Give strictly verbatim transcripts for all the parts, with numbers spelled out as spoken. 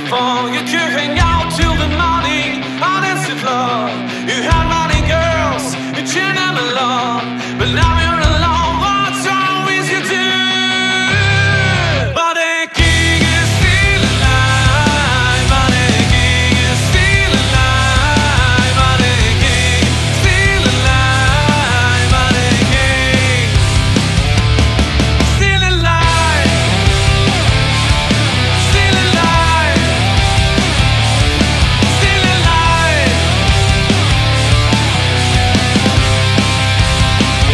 for. You could hang out till the morning on the floor. You had money girls, you cheered them along, but now you're alone. What's wrong with you too? But the king is still alive. But the king is still alive. But the king still alive. But the king still alive. Still alive. Still alive.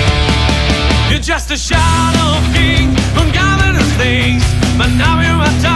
You're just a shadow king from gathering things, but now you're a